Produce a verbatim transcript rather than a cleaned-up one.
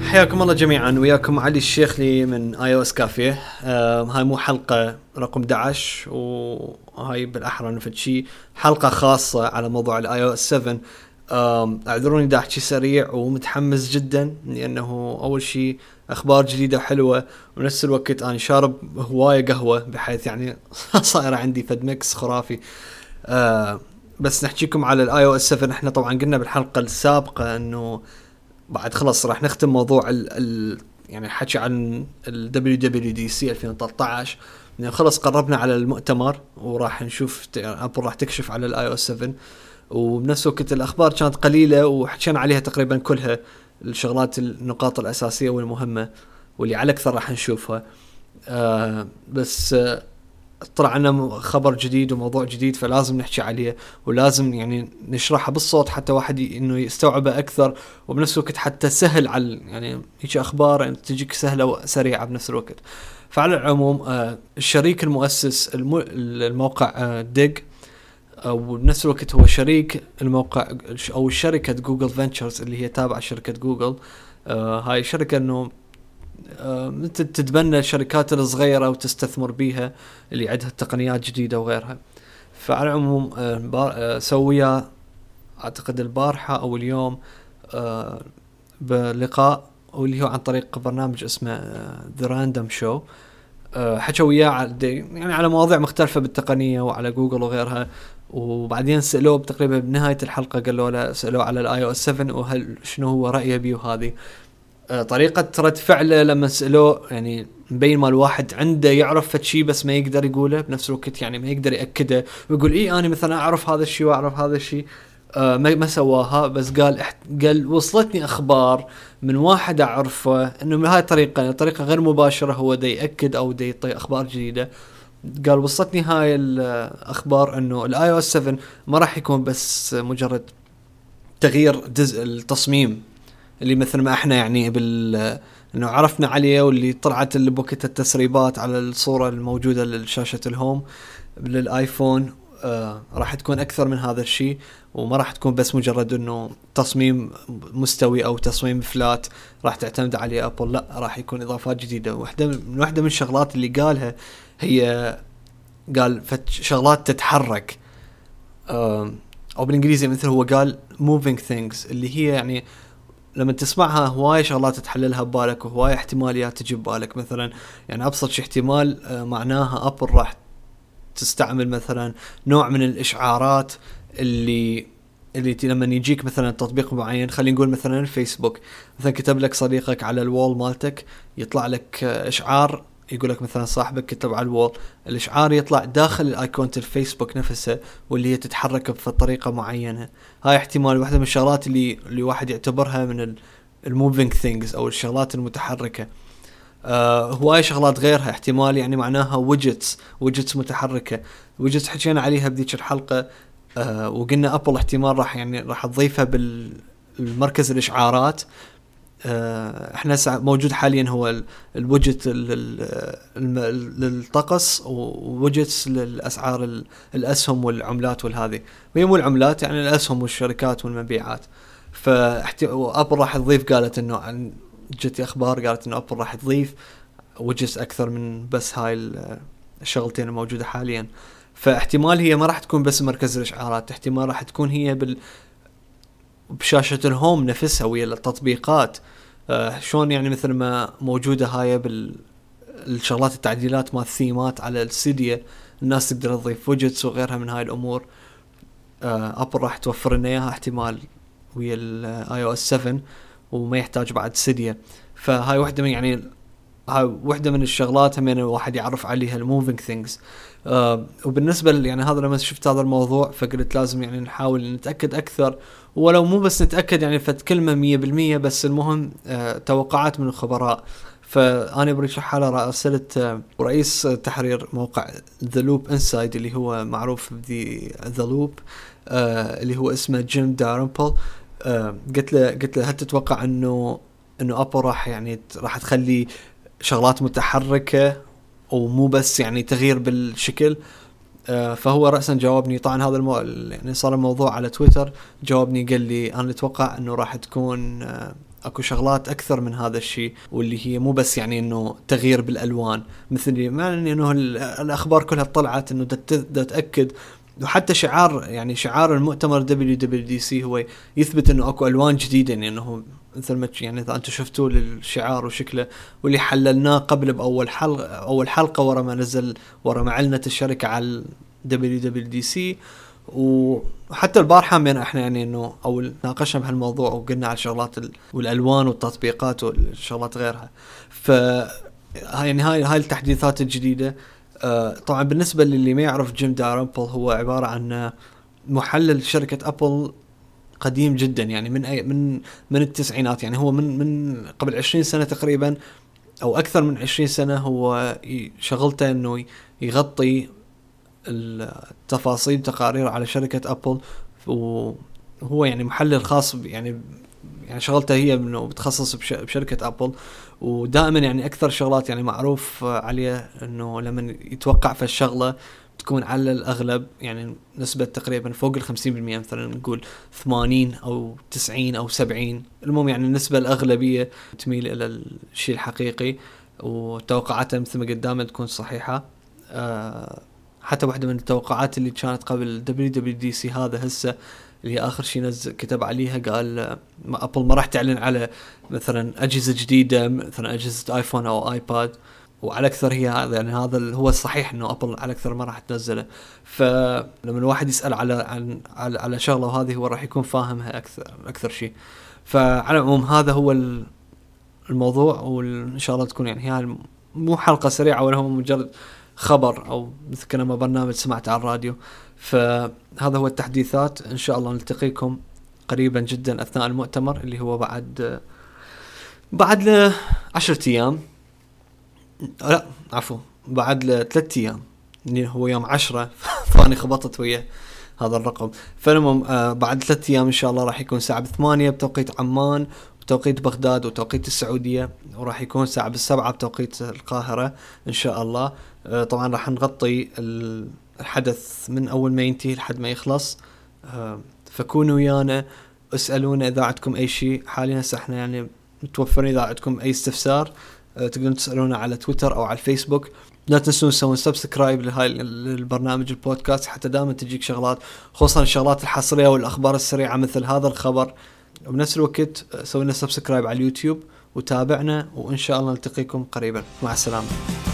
حياكم الله جميعا، وياكم علي الشيخ لي من اي او اس كافيه. آه هاي مو حلقة رقم احد عشر، وهاي بالاحرى نفد شي حلقة خاصة على موضوع الاي او اس سبعة. آه اعذروني دا احكي سريع ومتحمس جدا، لانه اول شي اخبار جديدة وحلوة، ونفس الوقت انا شارب هواية قهوة، بحيث يعني صايرة عندي فد ميكس خرافي. آه بس نحكيكم على الاي او اس سبعة. احنا طبعا قلنا بالحلقة السابقة انه بعد خلص راح نختم موضوع ال ال يعني حكي عن ال دبليو دبليو دي سي ألفين وثلاثة عشر، يعني خلص قربنا على المؤتمر، وراح نشوف ابل راح تكشف على الاي او اس سبعة. وبنفس الوقت الاخبار كانت قليله وحكينا عليها تقريبا كلها، الشغلات النقاط الاساسيه والمهمه واللي على اكثر راح نشوفها. آه بس آه طلع عنا خبر جديد وموضوع جديد، فلازم نحكي عليه، ولازم يعني نشرحه بالصوت حتى واحد انه يستوعبه اكثر، وبنفس الوقت حتى سهل على يعني هيك اخبار يعني تجيك سهله وسريعه بنفس الوقت. فعلى العموم آه الشريك المؤسس المو الموقع آه ديج، وبنفس الوقت هو شريك الموقع او الشركه جوجل فينتشرز اللي هي تابعه شركه جوجل. آه هاي شركه انه آه تتبنى الشركات الصغيرة وتستثمر بيها اللي عندها تقنيات جديدة وغيرها. فعلى العموم آه آه سويا أعتقد البارحة أو اليوم آه بلقاء، واللي هو عن طريق برنامج اسمه آه The Random Show. آه حكوا وياه يعني على مواضيع مختلفة بالتقنية وعلى جوجل وغيرها، وبعدين سألوه تقريبا بنهاية الحلقة قالوا له سألوه على الاي او اس سبعة وهل شنو هو رأيه بيه. وهذه طريقة رد فعله لما سألوه يعني مبين ما الواحد عنده يعرف فشي بس ما يقدر يقوله بنفس الوقت، يعني ما يقدر يأكده ويقول إيه أنا مثلا أعرف هذا الشيء وأعرف هذا الشيء. آه ما ما سواها، بس قال قال وصلتني أخبار من واحد أعرفه إنه من هاي الطريقة طريقة غير مباشرة هو دا يأكد أو دا يعطي أخبار جديدة. قال وصلتني هاي الأخبار إنه الآي أو إس سبعة ما راح يكون بس مجرد تغيير جزء التصميم اللي مثل ما احنا يعني بال انه عرفنا عليه، واللي طلعت اللي بوقت التسريبات على الصورة الموجودة للشاشة الهوم للايفون. آه راح تكون اكثر من هذا الشيء، وما راح تكون بس مجرد انه تصميم مستوي او تصميم فلات راح تعتمد عليه ابل، لا راح يكون اضافات جديدة. واحدة من واحدة من الشغلات اللي قالها هي قال شغلات تتحرك، آه او بالانجليزي مثل هو قال moving things، اللي هي يعني لما تسمعها هواية شغلات تحللها ببالك وهواية احتماليات تجي ببالك. مثلا يعني أبسط شي احتمال آه معناها أبل راح تستعمل مثلا نوع من الإشعارات اللي اللي لما يجيك مثلا تطبيق معين، خلينا نقول مثلا الفيسبوك، مثلا كتب لك صديقك على الوول مالتك يطلع لك آه إشعار يقول لك مثلا صاحبك كتب على الوول، الإشعار يطلع داخل الأيقونة الفيسبوك نفسه واللي هي تتحرك بطريقة معينة. هاي احتمال واحدة من الشغلات اللي اللي واحد يعتبرها من الموفينج ثينجز أو الشغلات المتحركة. آه هواي شغلات غيرها احتمال يعني معناها ويدجتس ويدجتس متحركة. ويدجتس حكينا عليها بذيك الحلقة، آه وقلنا أبل احتمال راح يعني راح تضيفها بالمركز الإشعارات. Uh, احنا موجود حاليا هو الوجت للطقس ووجتس للأسعار الأسهم والعملات والهذه، وهي مو العملات يعني الأسهم والشركات والمبيعات. فأبل راح تضيف، قالت انه عن جت اخبار قالت انه أبل راح تضيف وجتس اكثر من بس هاي الشغلتين الموجودة حاليا. فاحتمال هي ما راح تكون بس مركز الإشعارات، احتمال راح تكون هي بال بشاشة الهوم نفسها ويا التطبيقات. آه شلون يعني مثل ما موجودة هاي بالشغلات التعديلات مع الثيمات على السيديا، الناس تقدر تضيف ويدجتس وغيرها من هاي الأمور. آه أبل راح توفر لنا إياها احتمال ويا الاي او اس سبعة وما يحتاج بعد سيديا. فهاي واحدة من يعني هاي واحدة من الشغلات هم الواحد يعرف عليها الموفينج ثينجز. آه وبالنسبة يعني هذا لما شفت هذا الموضوع فقلت لازم يعني نحاول نتأكد أكثر، ولو مو بس نتأكد يعني فت كلمة مية بالمية، بس المهم آه توقعات من الخبراء. فأنا بريش حالة راسلت آه رئيس تحرير موقع The Loop Inside اللي هو معروف بذي The Loop، آه اللي هو اسمه جيم دارمبل. آه قلت له قلت له هل تتوقع إنه إنه أبل راح يعني راح تخلي شغلات متحركة ومو بس يعني تغيير بالشكل؟ آه فهو رأسا جاوبني، طبعا هذا المو... يعني صار الموضوع على تويتر، جاوبني قال لي أنا أتوقع أنه راح تكون آه اكو شغلات اكثر من هذا الشيء، واللي هي مو بس يعني انه تغيير بالالوان، مثل ما انه الاخبار كلها طلعت انه تتاكد. وحتى شعار يعني شعار المؤتمر دبليو دبليو دي سي هو يثبت انه اكو الوان جديده، يعني انه مثل ما يعني اذا انتم شفتوا للشعار وشكله، واللي حللناه قبل باول حلقه اول حلقه ورا ما نزل ورا ما اعلنت الشركه على دبليو دبليو دي سي. وحتى البارحه بين احنا يعني انه او ناقشنا بهالموضوع وقلنا على الشغلات والالوان والتطبيقات والشغلات غيرها. ف يعني هاي هاي التحديثات الجديده. آه طبعا بالنسبه للي ما يعرف جيم دالرمبل، هو عباره عن محلل شركه ابل قديم جدا، يعني من أي من من التسعينات، يعني هو من من قبل عشرين سنه تقريبا او اكثر من عشرين سنه. هو شغلته انه يغطي التفاصيل تقارير على شركة أبل، وهو يعني محلل خاص يعني يعني شغلته هي انه بتخصص بشركة أبل. ودائما يعني اكثر شغلات يعني معروف عليه انه لما يتوقع في الشغلة تكون على الاغلب يعني نسبة تقريبا فوق الخمسين بالمية، مثلا نقول ثمانين او تسعين او سبعين، المهم يعني النسبة الاغلبية تميل الى الشيء الحقيقي، وتوقعاتها مثل ما قدامنا تكون صحيحة. أه حتى واحدة من التوقعات اللي كانت قبل دبليو دبليو دي سي هذا هسه اللي آخر شيء نزل كتب عليها، قال ما أبل ما راح تعلن على مثلا أجهزة جديدة مثلا أجهزة آيفون أو آيباد، وعلى أكثر هي هذا يعني هذا هو الصحيح إنه أبل على أكثر ما راح تنزله. فلما الواحد يسأل على عن على, على شغلة وهذه هو راح يكون فاهمها أكثر أكثر شيء. فعلى العموم هذا هو الموضوع، وإن شاء الله تكون يعني هي مو حلقة سريعة ولا هو مجرد خبر او مثل كلام برنامج سمعت على الراديو. فهذا هو التحديثات، ان شاء الله نلتقيكم قريبا جدا اثناء المؤتمر اللي هو بعد بعد ل عشرة ايام، لا عفوا بعد لثلاث ايام، اللي هو يوم عشرة ثاني خبطت ويا هذا الرقم. فالمهم آه بعد ثلاث ايام ان شاء الله راح يكون ساعة ثمانية بتوقيت عمان بتوقيت بغداد وتوقيت السعودية، وراح يكون ساعة بالسبعة بتوقيت القاهرة إن شاء الله. آه طبعا راح نغطي الحدث من أول ما ينتهي لحد ما يخلص. آه فكونوا ويانا، اسألونا إذا عندكم أي شيء. حاليا احنا يعني متوفرين، إذا عندكم أي استفسار آه تقدرون تسألونا على تويتر أو على الفيسبوك. لا تنسون تسوون سبسكرايب لهاي البرنامج البودكاست حتى دائما تجيك شغلات، خصوصا الشغلات الحصرية والأخبار السريعة مثل هذا الخبر. وبنفس الوقت سوينا سبسكرايب على اليوتيوب وتابعنا، وإن شاء الله نلتقيكم قريبا. مع السلامة.